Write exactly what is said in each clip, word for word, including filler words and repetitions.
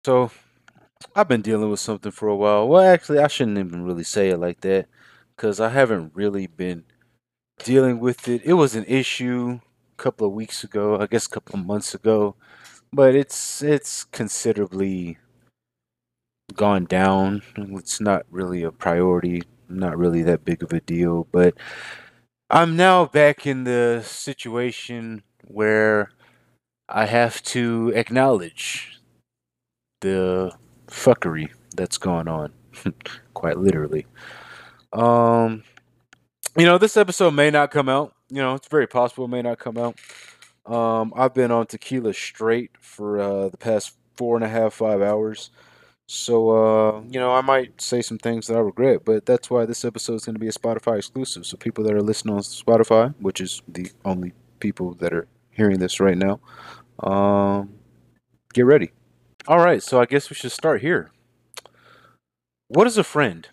So I've been dealing with something for a while. Well, actually, I shouldn't even really say it like that because I haven't really been dealing with it. It was an issue a couple of weeks ago, I guess a couple of months ago, but it's it's considerably gone down. It's not really a priority, not really that big of a deal, but I'm now back in the situation where I have to acknowledge the fuckery that's going on, quite literally. Um, you know, this episode may not come out. You know, it's very possible it may not come out. Um, I've been on tequila straight for uh, the past four and a half, five hours. So, uh, you know, I might say some things that I regret, but that's why this episode is going to be a Spotify exclusive. So, people that are listening on Spotify, which is the only people that are hearing this right now, um, get ready. All right, so I guess we should start here. What is a friend?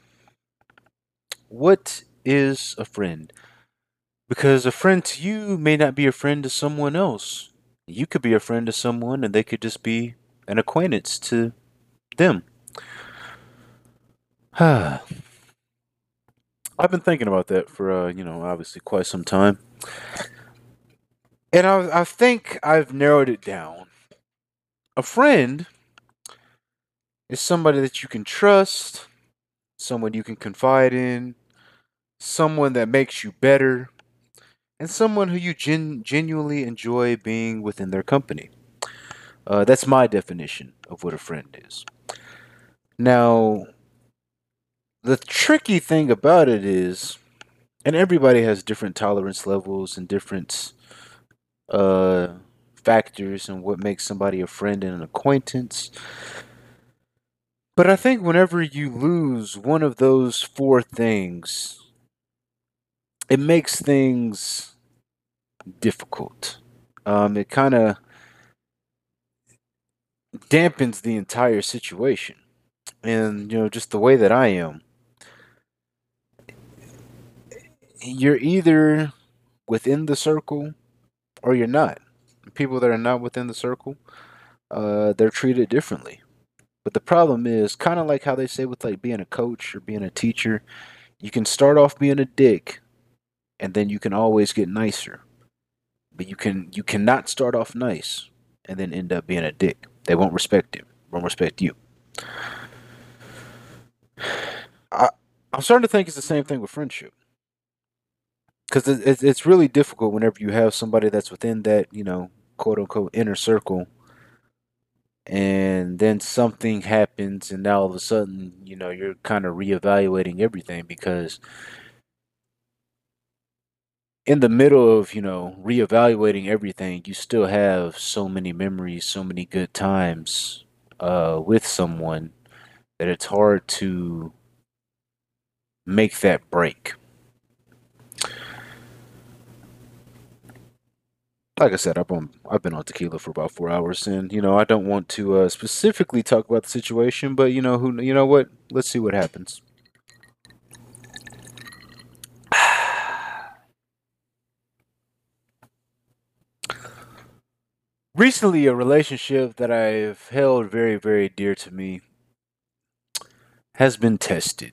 What is a friend? Because a friend to you may not be a friend to someone else. You could be a friend to someone and they could just be an acquaintance to them. I've been thinking about that for, uh, you know, obviously quite some time. And I, I think I've narrowed it down. A friend is somebody that you can trust, someone you can confide in, someone that makes you better, and someone who you gen- genuinely enjoy being within their company. Uh, that's my definition of what a friend is. Now, the tricky thing about it is, and everybody has different tolerance levels and different uh, factors and what makes somebody a friend and an acquaintance. But I think whenever you lose one of those four things, it makes things difficult. Um, it kind of dampens the entire situation. And, you know, just the way that I am, you're either within the circle or you're not. People that are not within the circle, uh, they're treated differently. But the problem is kind of like how they say with like being a coach or being a teacher, you can start off being a dick and then you can always get nicer. But you can you cannot start off nice and then end up being a dick. They won't respect you. Won't respect you. I I'm starting to think it's the same thing with friendship because it, it's it's really difficult whenever you have somebody that's within that you know quote unquote inner circle and then something happens and now all of a sudden you know you're kind of reevaluating everything because in the middle of you know reevaluating everything you still have so many memories, so many good times uh with someone that it's hard to make that break. Like I said, I've been I've been on tequila for about four hours, and you know I don't want to uh, specifically talk about the situation, but you know who you know what? Let's see what happens. Recently, a relationship that I've held very, very dear to me has been tested.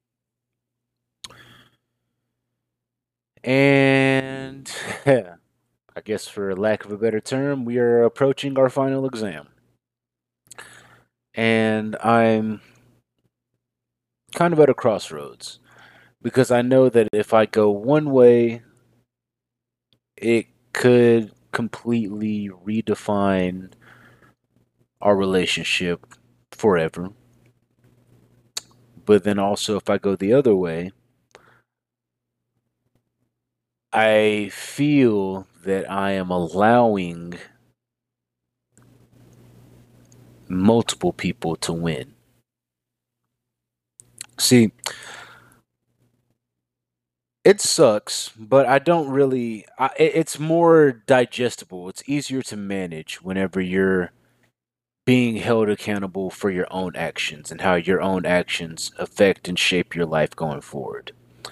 And I guess, for lack of a better term, we are approaching our final exam. And I'm kind of at a crossroads because I know that if I go one way, it could completely redefine our relationship forever. But then also, if I go the other way, I feel that I am allowing multiple people to win. See, it sucks, but I don't really. I, it's more digestible. It's easier to manage whenever you're being held accountable for your own actions and how your own actions affect and shape your life going forward.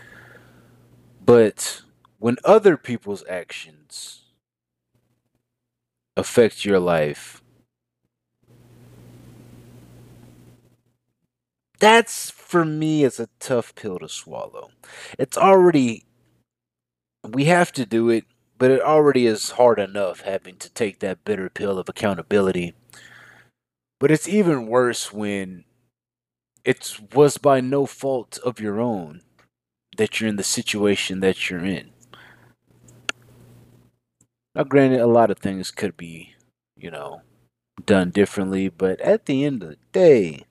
But when other people's actions affect your life, that's for me is a tough pill to swallow. It's already we have to do it, but it already is hard enough having to take that bitter pill of accountability. But it's even worse when it was by no fault of your own that you're in the situation that you're in. Now, granted, a lot of things could be, you know, done differently, but at the end of the day,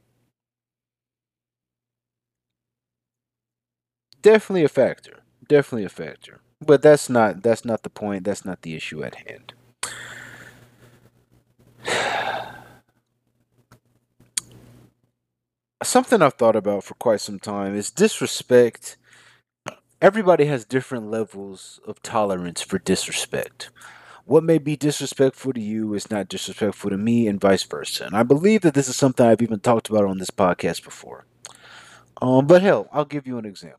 definitely a factor. Definitely a factor. But that's not that's not the point. That's not the issue at hand. Something I've thought about for quite some time is disrespect. Everybody has different levels of tolerance for disrespect. What may be disrespectful to you is not disrespectful to me, and vice versa. And I believe that this is something I've even talked about on this podcast before. Um, but hell, I'll give you an example.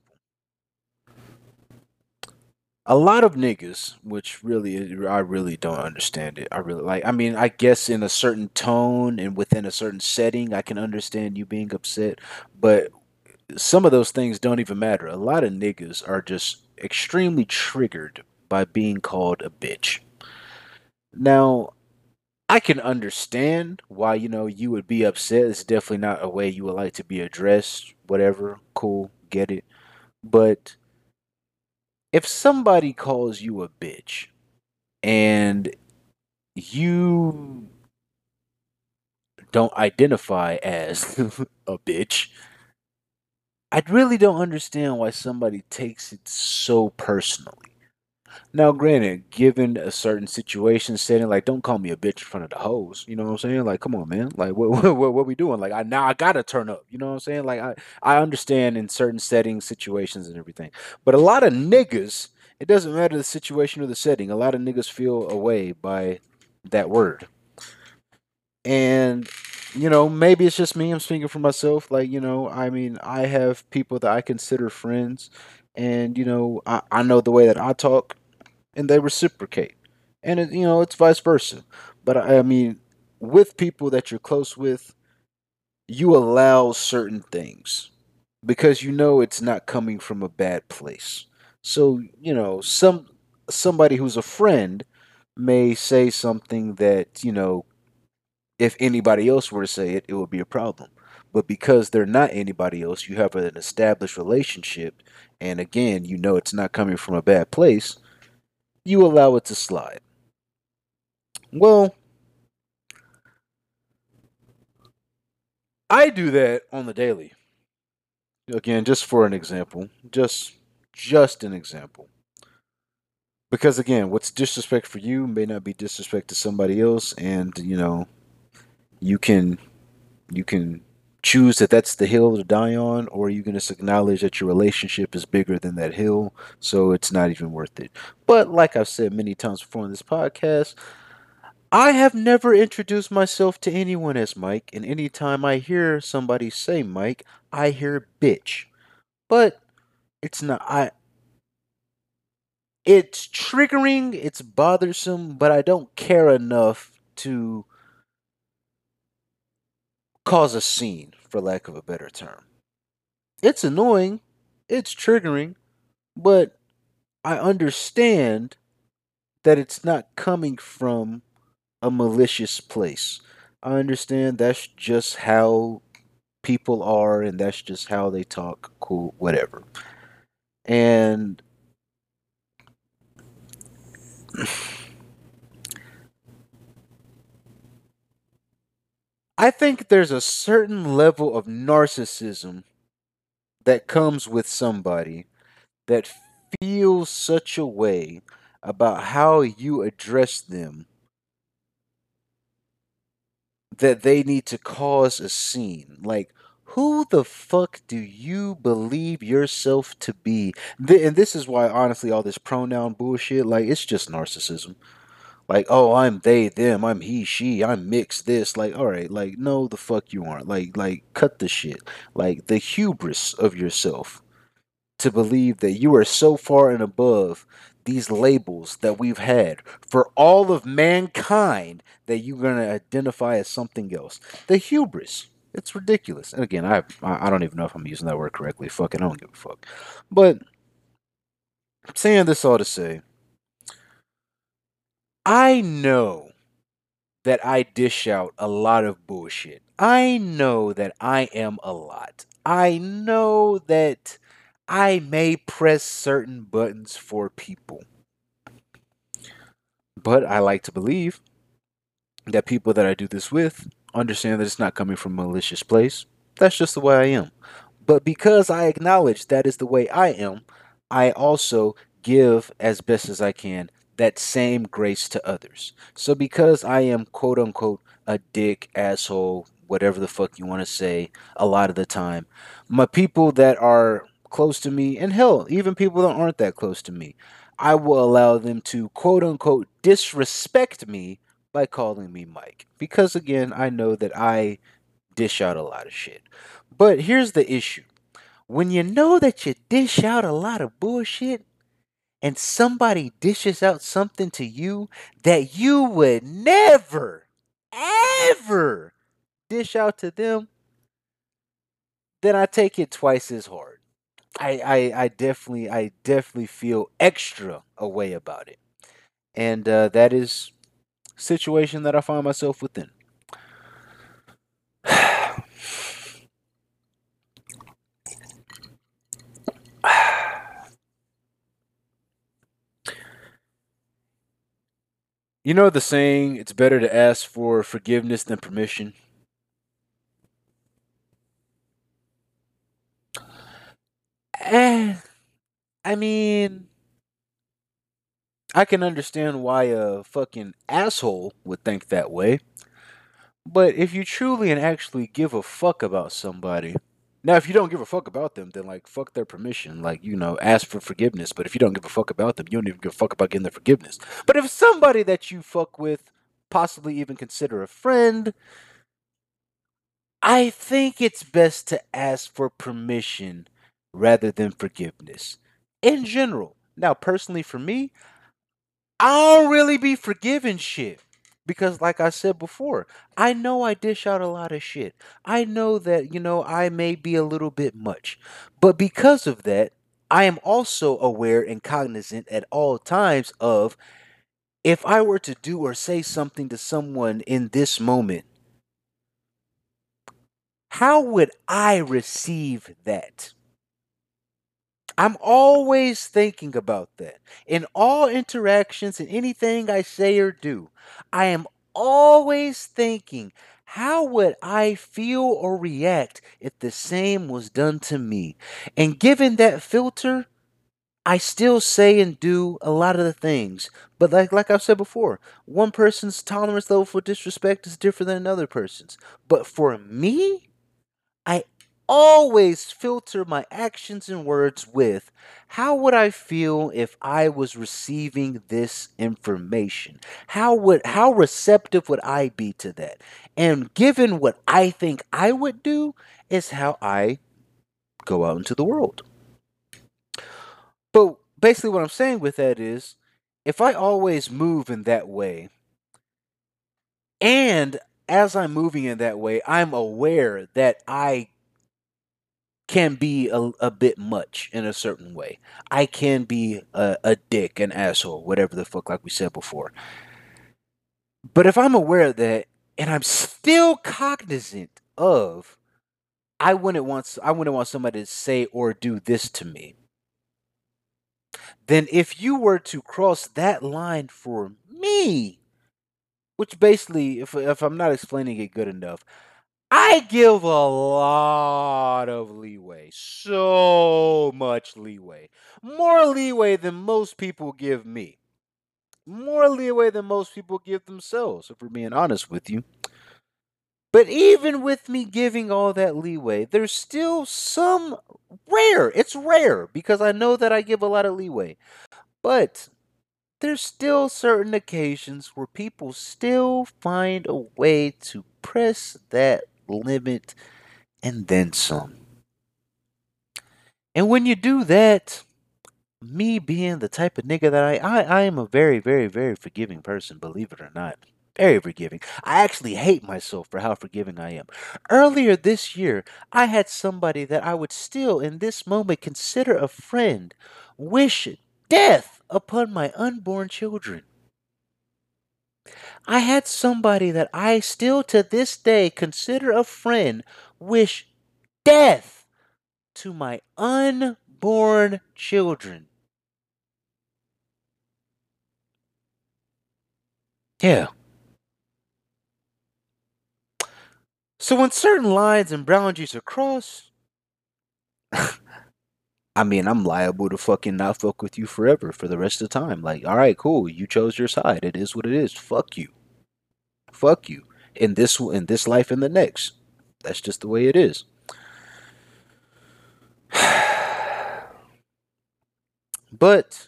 A lot of niggas, which really I really don't understand it. I really like. I mean, I guess in a certain tone and within a certain setting, I can understand you being upset. But some of those things don't even matter. A lot of niggas are just extremely triggered by being called a bitch. Now, I can understand why, you know, you would be upset. It's definitely not a way you would like to be addressed. Whatever, cool, get it. But if somebody calls you a bitch and you don't identify as a bitch, I really don't understand why somebody takes it so personally. Now, granted, given a certain situation setting, like don't call me a bitch in front of the hoes. You know what I'm saying? Like, come on, man. Like, what what what, what we doing? Like, I now I gotta turn up. You know what I'm saying? Like, I I understand in certain settings, situations, and everything. But a lot of niggas, it doesn't matter the situation or the setting. A lot of niggas feel away by that word, and you know maybe it's just me. I'm speaking for myself. Like, you know, I mean, I have people that I consider friends, and you know, I I know the way that I talk and they reciprocate. And it, you know, it's vice versa. But I mean, with people that you're close with, you allow certain things because you know it's not coming from a bad place. So, you know, some somebody who's a friend may say something that, you know, if anybody else were to say it, it would be a problem. But because they're not anybody else, you have an established relationship, and again, you know it's not coming from a bad place, you allow it to slide. Well, I do that on the daily. Again, just for an example, just just an example. Because again, what's disrespect for you may not be disrespect to somebody else, and you know you can you can choose that that's the hill to die on, or you can just acknowledge that your relationship is bigger than that hill, so it's not even worth it. But like I've said many times before in this podcast, I have never introduced myself to anyone as Mike, and anytime I hear somebody say Mike, I hear bitch. But it's not I it's triggering, it's bothersome, but I don't care enough to cause a scene, for lack of a better term. It's annoying, it's triggering, but I understand that it's not coming from a malicious place. I understand that's just how people are and that's just how they talk, cool, whatever. And I think there's a certain level of narcissism that comes with somebody that feels such a way about how you address them that they need to cause a scene. Like, who the fuck do you believe yourself to be? Th- and this is why, honestly, all this pronoun bullshit, like, it's just narcissism. Like, oh, I'm they, them, I'm he, she, I'm mixed this. Like, all right, like, no, the fuck you aren't. Like, like, cut the shit. Like, the hubris of yourself to believe that you are so far and above these labels that we've had for all of mankind that you're going to identify as something else. The hubris. It's ridiculous. And again, I I don't even know if I'm using that word correctly. Fuck it, I don't give a fuck. But saying this all to say, I know that I dish out a lot of bullshit. I know that I am a lot. I know that I may press certain buttons for people. But I like to believe that people that I do this with understand that it's not coming from a malicious place. That's just the way I am. But because I acknowledge that is the way I am, I also give as best as I can that same grace to others. So because I am quote unquote a dick, asshole, whatever the fuck you want to say, a lot of the time, my people that are close to me, and hell, even people that aren't that close to me, I will allow them to quote unquote disrespect me by calling me Mike. Because again, I know that I dish out a lot of shit. But here's the issue. When you know that you dish out a lot of bullshit and somebody dishes out something to you that you would never, ever dish out to them, then I take it twice as hard. I, I, I definitely I definitely feel extra a way about it. And uh, that is a situation that I find myself within. You know the saying, it's better to ask for forgiveness than permission? Eh, I mean, I can understand why a fucking asshole would think that way, but if you truly and actually give a fuck about somebody, now if you don't give a fuck about them, then like fuck their permission, like you know, ask for forgiveness. But if you don't give a fuck about them, you don't even give a fuck about getting their forgiveness. But if somebody that you fuck with, possibly even consider a friend, I think it's best to ask for permission rather than forgiveness in general. Now, personally, for me, I don't really be forgiving shit because, like I said before, I know I dish out a lot of shit. I know that, you know, I may be a little bit much, but because of that, I am also aware and cognizant at all times of if I were to do or say something to someone in this moment, how would I receive that? I'm always thinking about that. In all interactions and anything I say or do, I am always thinking, how would I feel or react if the same was done to me? And given that filter, I still say and do a lot of the things. But like like I've said before, one person's tolerance level for disrespect is different than another person's. But for me, I always filter my actions and words with how would I feel if I was receiving this information? How would how receptive would I be to that? And given what I think I would do is how I go out into the world. But basically what I'm saying with that is if I always move in that way and as I'm moving in that way, I'm aware that I can be a, a bit much in a certain way. I can be a, a dick, an asshole, whatever the fuck, like we said before. But if I'm aware of that and I'm still cognizant of, I wouldn't want, I wouldn't want somebody to say or do this to me. Then if you were to cross that line for me, which basically, if if I'm not explaining it good enough, I give a lot of leeway. So much leeway. More leeway than most people give me. More leeway than most people give themselves, if we're being honest with you. But even with me giving all that leeway, there's still some rare. It's rare because I know that I give a lot of leeway. But there's still certain occasions where people still find a way to press that limit and then some. And when you do that, me being the type of nigga that I, I, I am a very, very, very forgiving person, believe it or not. Very forgiving. I actually hate myself for how forgiving I am. Earlier this year, I had somebody that I would still, in this moment, consider a friend wish death upon my unborn children. I had somebody that I still to this day consider a friend wish death to my unborn children. Yeah. So when certain lines and boundaries are crossed, I mean, I'm liable to fucking not fuck with you forever for the rest of the time. Like, all right, cool. You chose your side. It is what it is. Fuck you. Fuck you. In this in this life and the next. That's just the way it is. But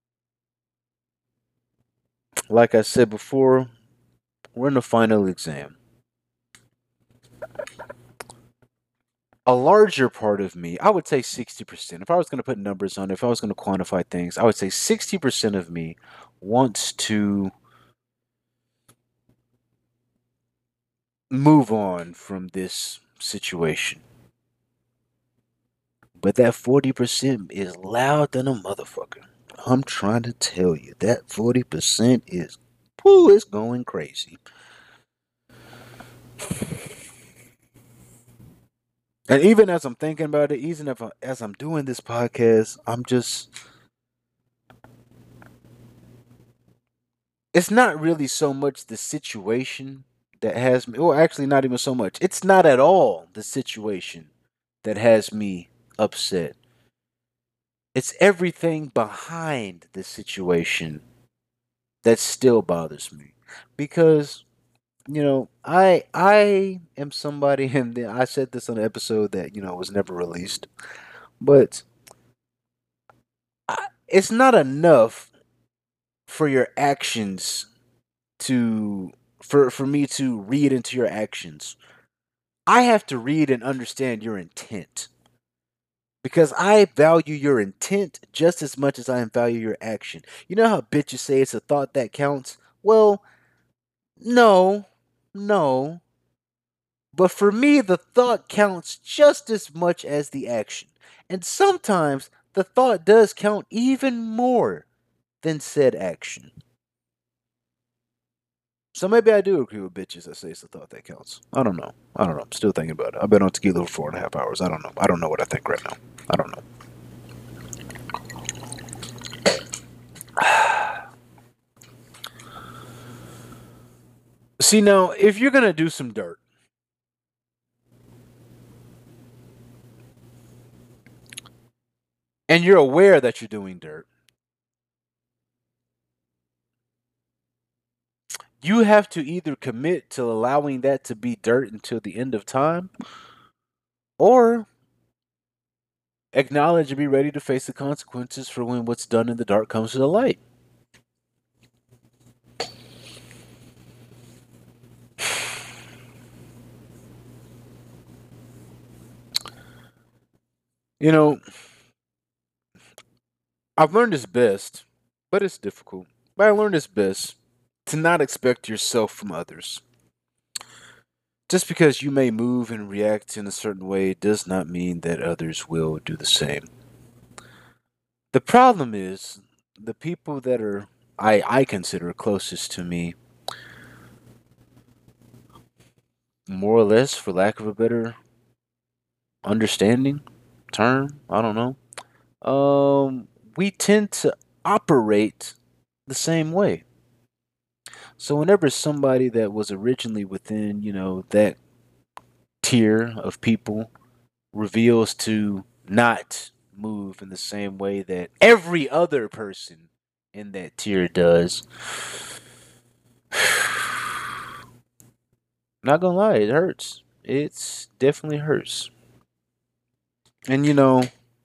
like I said before, we're in the final exam. A larger part of me, I would say sixty percent. If I was going to put numbers on it, if I was going to quantify things, I would say sixty percent of me wants to move on from this situation. But that forty percent is loud than a motherfucker. I'm trying to tell you, that forty percent is, whoo, it's going crazy. And even as I'm thinking about it, even if I, as I'm doing this podcast, I'm just, it's not really so much the situation that has me, or actually not even so much. It's not at all the situation that has me upset. It's everything behind the situation that still bothers me. Because, you know, I I am somebody, and I said this on an episode that, you know, was never released, but I, it's not enough for your actions to for for me to read into your actions. I have to read and understand your intent because I value your intent just as much as I value your action. You know how bitches say it's a thought that counts? Well, no, no. But for me, the thought counts just as much as the action. And sometimes the thought does count even more than said action. So maybe I do agree with bitches that say it's the thought that counts. I don't know. I don't know. I'm still thinking about it. I've been on tequila for four and a half hours. I don't know. I don't know what I think right now. I don't know. See, now, if you're going to do some dirt, and you're aware that you're doing dirt, you have to either commit to allowing that to be dirt until the end of time, or acknowledge and be ready to face the consequences for when what's done in the dark comes to the light. You know, I've learned this best, but it's difficult. But I learned this best to not expect yourself from others. Just because you may move and react in a certain way does not mean that others will do the same. The problem is the people that are I I consider closest to me, more or less, for lack of a better understanding term, I don't know. Um, we tend to operate the same way. So whenever somebody that was originally within, you know, that tier of people reveals to not move in the same way that every other person in that tier does, not gonna lie, it hurts. It's definitely hurts. And you know,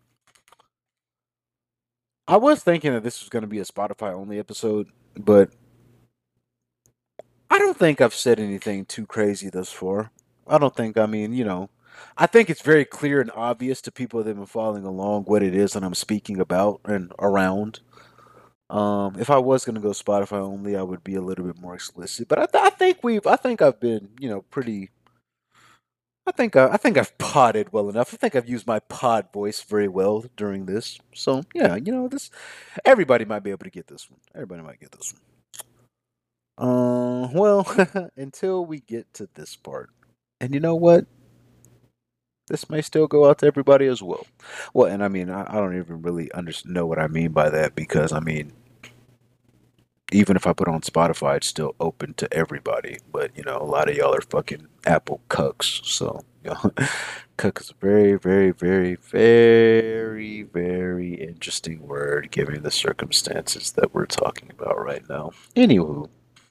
I was thinking that this was gonna be a Spotify only episode, but I don't think I've said anything too crazy thus far. I don't think, I mean, you know, I think it's very clear and obvious to people that have been following along what it is that I'm speaking about and around. Um, if I was gonna go Spotify only, I would be a little bit more explicit. But I, th- I think we've, I think I've been, you know, pretty. I think I, I think I've podded well enough. I think I've used my pod voice very well during this. So yeah, you know, this everybody might be able to get this one. Everybody might get this one. Uh, well, until we get to this part, and you know what? This may still go out to everybody as well. Well, and I mean, I, I don't even really under, know what I mean by that because I mean, even if I put it on Spotify, it's still open to everybody. But you know, a lot of y'all are fucking Apple cucks. So, you know, cuck is a very, very, very, very, very interesting word given the circumstances that we're talking about right now. Anywho,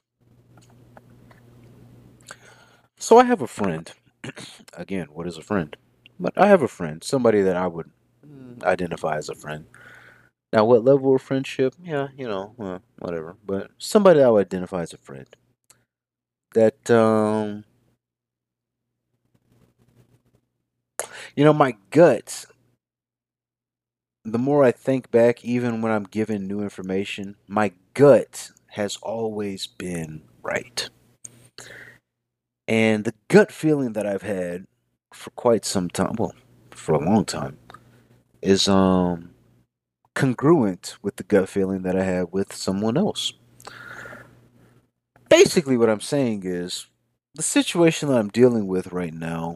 so I have a friend. Again, what is a friend? But I have a friend, somebody that I would mm, identify as a friend. Now, what level of friendship? Yeah, you know, uh, whatever. But somebody I would identify as a friend. That um you know, my gut, the more I think back, even when I'm given new information, my gut has always been right. And the gut feeling that I've had for quite some time, well, for a long time, is um congruent with the gut feeling that I had with someone else. Basically, what I'm saying is the situation that I'm dealing with right now.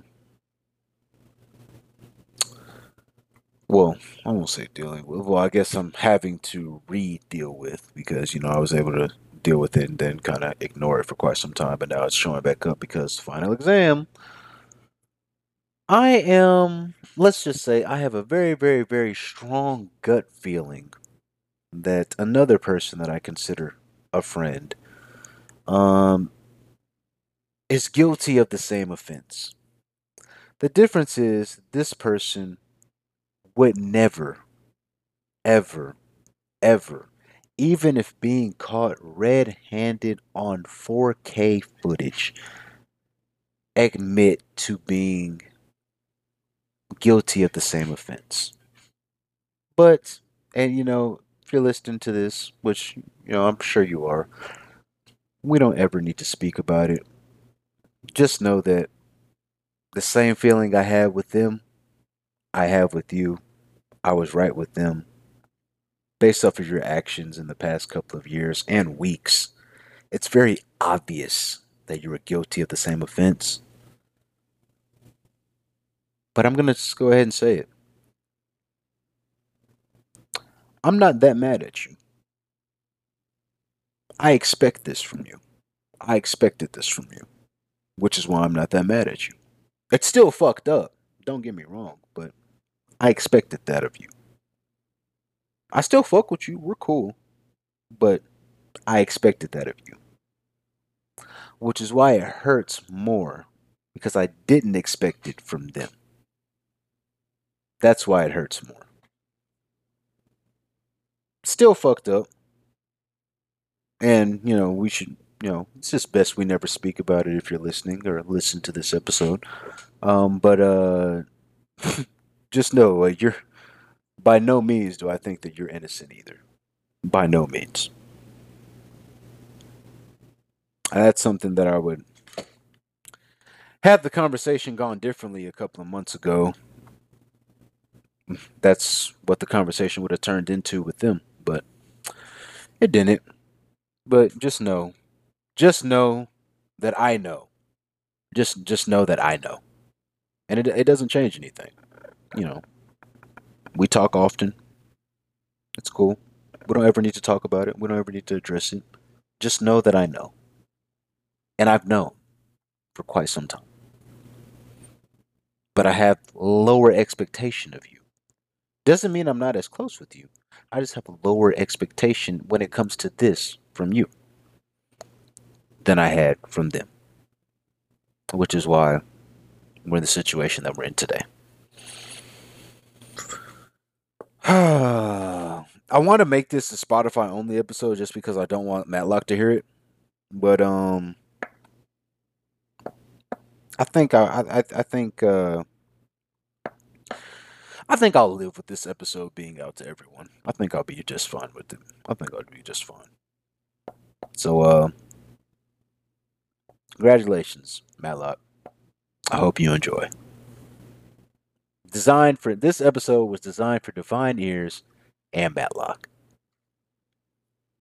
Well, I won't say dealing with. Well, I guess I'm having to re-deal with because you know I was able to deal with it and then kind of ignore it for quite some time, but now it's showing back up because final exam. I am. Let's just say I have a very, very, very strong gut feeling that another person that I consider a friend, um, is guilty of the same offense. The difference is this person would never, ever, ever, even if being caught red handed on four K footage, admit to being guilty of the same offense. But, and you know, if you're listening to this, which, you know, I'm sure you are, we don't ever need to speak about it. Just know that the same feeling I had with them, I have with you. I was right with them based off of your actions in the past couple of years and weeks. It's very obvious that you were guilty of the same offense. But I'm going to just go ahead and say it. I'm not that mad at you. I expect this from you. I expected this from you, which is why I'm not that mad at you. It's still fucked up. Don't get me wrong, but I expected that of you. I still fuck with you. We're cool, but I expected that of you, which is why it hurts more because I didn't expect it from them. That's why it hurts more. Still fucked up. And, you know, we should, you know, it's just best we never speak about it if you're listening or listen to this episode. Um, but uh, just know uh, you're by no means do I think that you're innocent either. By no means. And that's something that I would had the conversation gone differently a couple of months ago. That's what the conversation would have turned into with them, but it didn't. But just know, just know that I know. Just just know that I know. And it it doesn't change anything. You know, we talk often. It's cool. We don't ever need to talk about it. We don't ever need to address it. Just know that I know. And I've known for quite some time. But I have lower expectation of you. Doesn't mean I'm not as close with you. I just have a lower expectation when it comes to this from you than I had from them. Which is why we're in the situation that we're in today. I want to make this a Spotify only episode just because I don't want Matlock to hear it. But um I think I I, I think uh I think I'll live with this episode being out to everyone. I think I'll be just fine with it. I think I'll be just fine. So, uh, congratulations, Matlock. I hope you enjoy. Designed for this episode was designed for Divine Ears and Matlock.